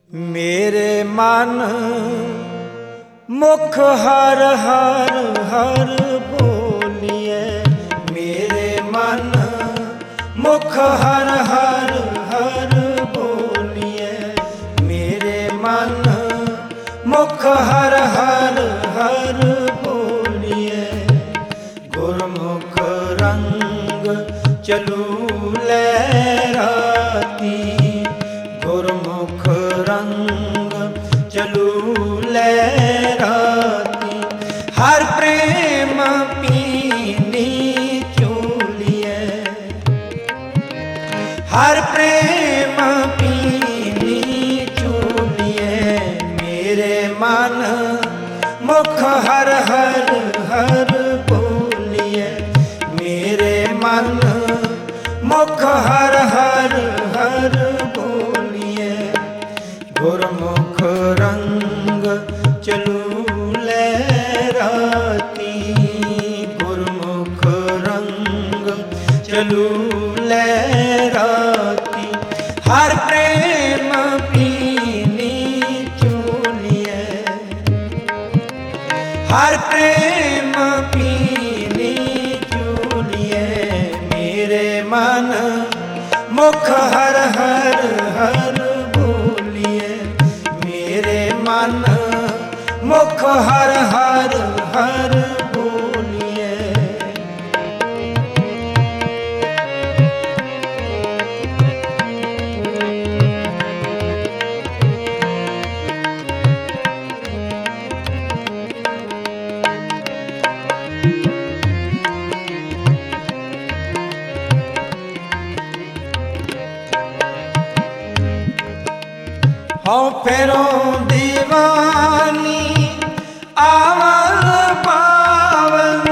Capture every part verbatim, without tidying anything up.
मेरे मन मुख हर हर हर बोलिए। मेरे मन मुख हर हर हर बोलिए। मेरे मन मुख हर हर हर बोलिए। गुरमुख रंग चलू लहराती। गुरमुख रंग चलू लहराती। हर प्रेम पीनी चूलिए। हर प्रेम पीनी चूलिए। मेरे मन मुख हर हर हर बोलिए। मेरे मन मुख हर हर हर बोलिए। गुरमुख रंग चलू लहराती। गुरमुख रंग चलू लहराती। हर प्रेम पीनी चूलिए। हर प्रेम पीनी चूलिए। मेरे मन मुख हर हर हर बोलिए। मेरे मन मुख हर हर हर बोलिए। हाँ फेरों दीवानी आवन पावन।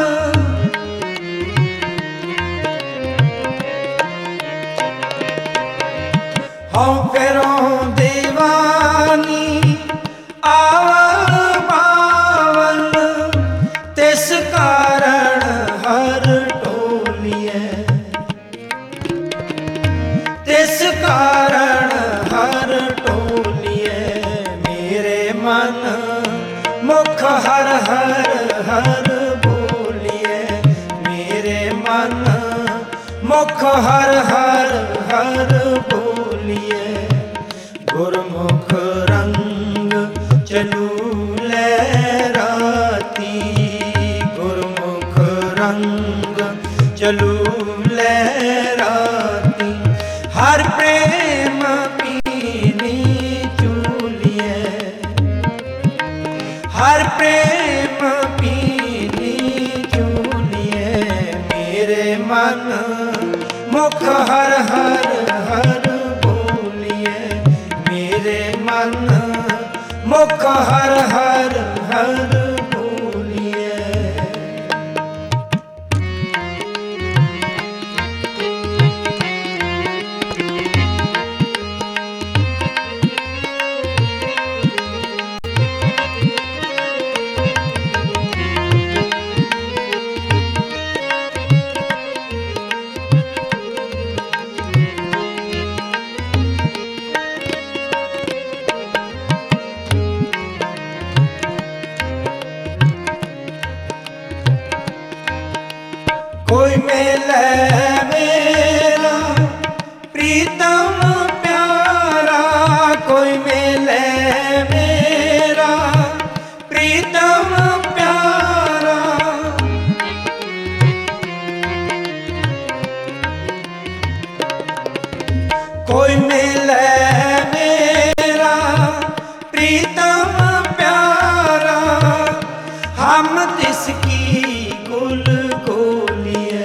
हाँ फेरों दीवानी आवन पावन। तिस कारण हर टोलिए। तिस कारण हर टोलिए। मेरे मन मुख हर हर हर बोलिए। मेरे मन मुख हर हर हर बोलिए। गुरमुख रंग चलू लहराती। गुरमुख रंग चलू लहराती। हर प्रेम पीनी चूलिए। हर प्रेम पीनी चूलिए। मेरे मन मुख हर हर हर बोलिए। मेरे मन मुख हर हर हर बोलिए। कोई मिले मेरा प्रीतम प्यारा। कोई मिले मेरा प्रीतम प्यारा। कोई मिले मेरा प्रीतम प्यारा। हम तिसकी गुल गोलिए।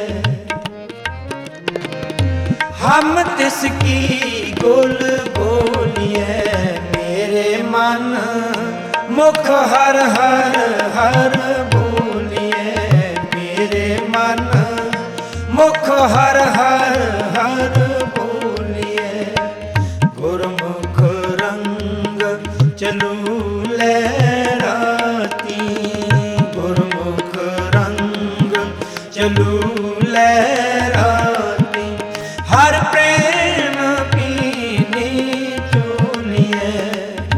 हम तिसकी गुल गोलिए। मेरे मन मुख हर हर हर बोलिए। मेरे मन मुख हर हर हर बोलिए। गुरमुख रंग चलू लहराती। गुरमुख रंग चलू लहराती। हर प्रेम पीनी चूलिए।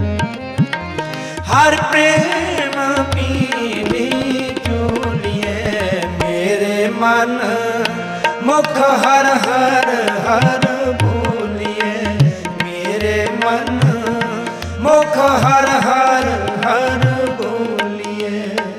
ਮਨ ਮੁਖ ਹਰ ਹਰ ਹਰ ਬੋਲੀਏ।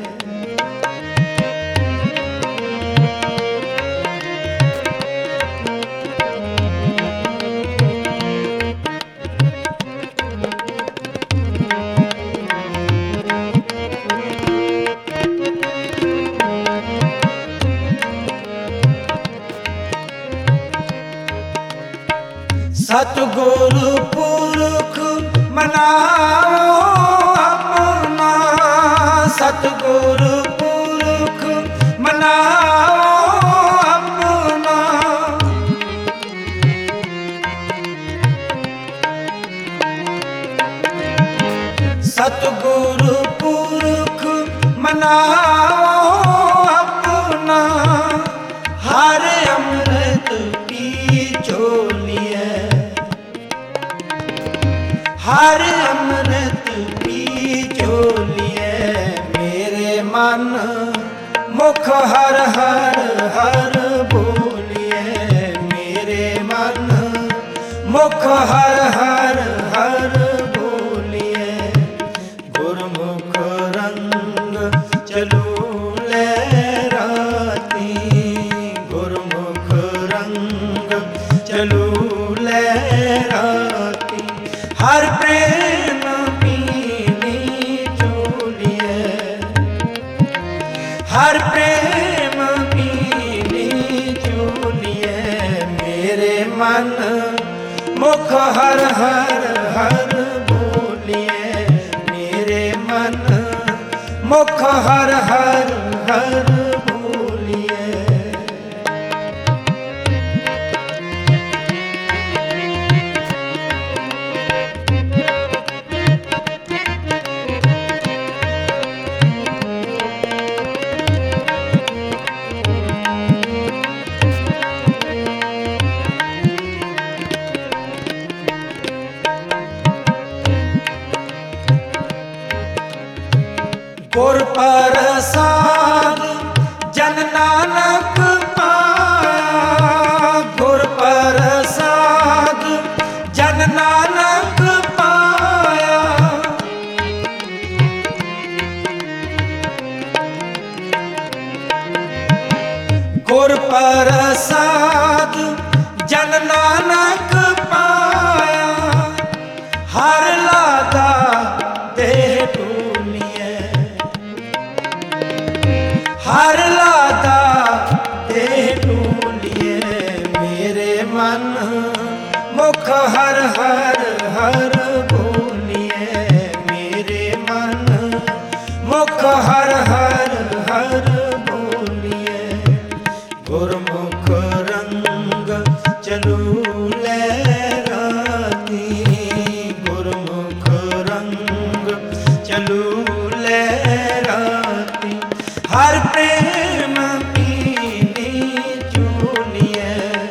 ਸਤਿਗੁਰ ਪੁਰਖ ਮਨਾਓ ਆਪਣਾ, ਸਤਿਗੁਰ ਪੁਰਖ ਮਨਾਓ ਆਪਣਾ। ਸਤਿਗੁਰ ਪੁਰਖ ਮਨਾਓ ਆਪਣਾ, ਹਰ ਅੰਮ੍ਰਿਤ ਪੀ ਝੋਲੀਐ, ਹਰ ਅੰਮ੍ਰਿਤ ਪੀ ਝੋਲੀਐ। ਮੇਰੇ ਮਨ ਮੁਖ ਹਰ ਹਰ ਹਰ ਬੋਲੀਐ, ਮੇਰੇ ਮਨ ਮੁਖ ਹਰ ਹਰ ਹਰ ਬੋਲੀਐ। ਗੁਰਮੁਖ ਰੰਗ ਚਲੂ ਲਹਿਰਾਤੀ, ਗੁਰਮੁਖ ਰੰਗ ਚਲੂ ਲਹਿਰਾਤੀ। ਹਰ ਪ੍ਰੇਮ ਪੀਨੀ ਝੋਲੀਐ, ਹਰ ਪ੍ਰੇਮ ਪੀਨੀ ਝੋਲੀਐ। ਮੇਰੇ ਮਨ ਮੁਖ ਹਰ ਹਰ ਹਰ ਬੋਲੀਐ, ਮੇਰੇ ਮਨ ਮੁਖ ਹਰ ਹਰ ਹਰ ਬੋਲੀਐ। ਗੁਰ ਪ੍ਰਸਾਦ ਜਨ ਨਾਨਕ ਪਾਇਆ, ਗੁਰ ਪ੍ਰਸਾਦ ਜਨ ਨਾਨਕ ਪਾਇਆ। ਗੁਰ ਪ੍ਰਸਾਦ ਜਨ ਨਾਨਕ ਪਾਇਆ, ਹਰ ਲਾਗਾ ਦੇਹ ਢੂਲੀਐ, ਹਰ ਲਾਦਾ ਦੇਹ ਢੂਲੀਐ। ਮੇਰੇ ਮਨ ਮੁਖ ਹਰ ਹਰ ਹਰ ਬੋਲੀਐ, ਮੇਰੇ ਮਨ ਮੁਖ ਹਰ ਹਰ ਹਰ ਬੋਲੀਐ। ਗੁਰਮੁਖ ਰੰਗ ਚਲੂ ਲਹਿਰਾਤੀ, ਗੁਰਮੁਖ ਰੰਗ ਚਲੂ ਲਹਿਰਾਤੀ। ਹਰ ਪ੍ਰੇਮ ਪੀਨੀ ਝੋਲੀਐ,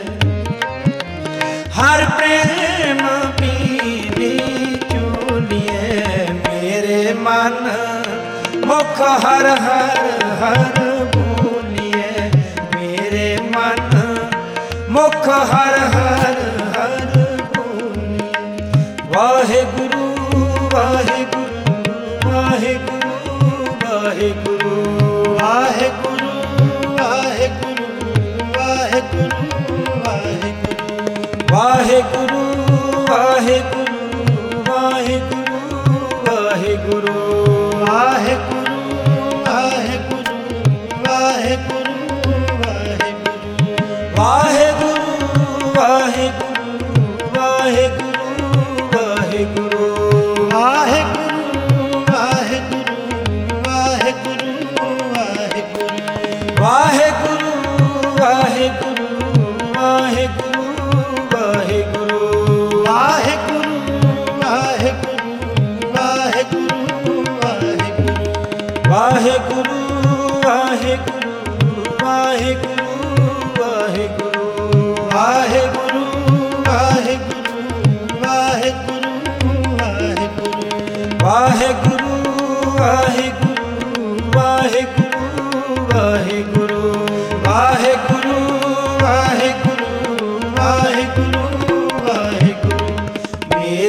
ਹਰ ਪ੍ਰੇਮ ਪੀਨੀ ਝੋਲੀਐ। ਮੇਰੇ ਮਨ ਮੁਖ ਹਰ ਹਰ ਹਰ ਬੋਲੀਐ, ਮੇਰੇ ਮਨ ਮੁਖ ਹਰ ਹਰ ਹਰ ਬੋਲੀਐ। ਵਾਹਿਗੁਰੂ ਵਾਹਿਗੁਰੂ ਵਾਹਿਗੁਰੂ ਵਾਹਿਗੁਰੂ, ਵਾਹਿਗੁਰੂ ਵਾਹਿਗੁਰੂ ਵਾਹਿਗੁਰੂ ਵਾਹਿਗੁਰੂ, ਵਾਹਿਗੁਰੂ ਵਾਹਿਗੁਰੂ ਵਾਹਿਗੁਰੂ ਵਾਹਿਗੁਰੂ, ਵਾਹਿਗੁਰੂ ਵਾਹਿਗੁਰੂ ਵਾਹਿਗੁਰੂ ਵਾਹਿਗੁਰੂ, ਵਾਹਿਗੁਰੂ ਵਾਹਿਗੁਰੂ ਵਾਹਿਗੁਰੂ ਵਾਹਿਗੁਰੂ, ਵਾਹਿਗੁਰੂ ਵਾਹਿਗੁਰੂ ਵਾਹਿਗੁਰੂ ਵਾਹਿਗੁਰੂ, ਵਾਹਿਗੁਰੂ ਵਾਹਿਗੁਰੂ ਵਾਹਿਗੁਰੂ ਵਾਹਿਗੁਰੂ, ਵਾਹਿਗੁਰੂ ਵਾਹਿਗੁਰੂ ਵਾਹਿਗੁਰੂ ਵਾਹਿਗੁਰੂ, ਵਾਹਿਗੁਰੂ ਵਾਹਿਗੁਰੂ ਵਾਹਿਗੁਰੂ ਵਾਹਿਗੁਰੂ, ਵਾਹਿਗੁਰੂ ਵਾਹਿਗੁਰੂ ਵਾਹਿਗੁਰੂ ਵਾਹਿਗੁਰੂ, ਵਾਹਿਗੁਰੂ ਵਾਹਿਗੁਰੂ ਵਾਹਿਗੁਰੂ ਵਾਹਿਗੁਰੂ, ਵਾਹਿਗੁਰੂ ਵਾਹਿਗੁਰੂ ਵਾਹਿਗੁਰੂ ਵਾਹਿਗੁਰੂ। ਮੇਰੇ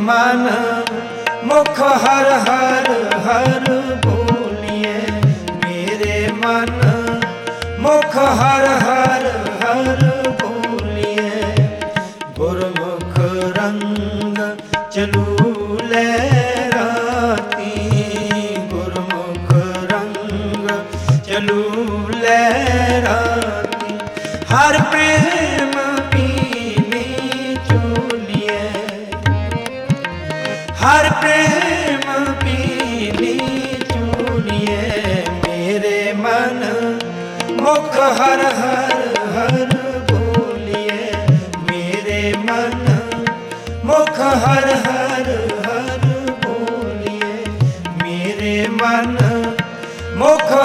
ਮਨ ਮੁਖ ਹਰ ਹਰ ਹਰ ਬੋਲੀਏ। ਮੇਰੇ ਮਨ ਮੁਖ ਹਰ ਹਰ ਹਰ ਬੋਲੀਏ। ਗੁਰਮੁਖ ਰੰਗ ਚਲੂ ਲੈ ਰਾਤੀ। ਗੁਰਮੁਖ ਰੰਗ ਚਲੂ ਲੈ ਰਾਤੀ। ਹਰ ਪ੍ਰੇਮ ਪੀਨੀ ਚੋਲੀਏ। ਹਰ ਪ੍ਰੇਮ ਪੀਨੀ ਚੋਲੀਏ। ਮੇਰੇ ਮਨ ਮੁਖ ਹਰ ਹਰ ਹਰ ਬੋਲੀਏ। ਮੇਰੇ ਮਨ ਮੁਖ ਹਰ ਹਰ ਹਰ ਬੋਲੀਏ। ਮੇਰੇ ਮਨ ਮੁਖ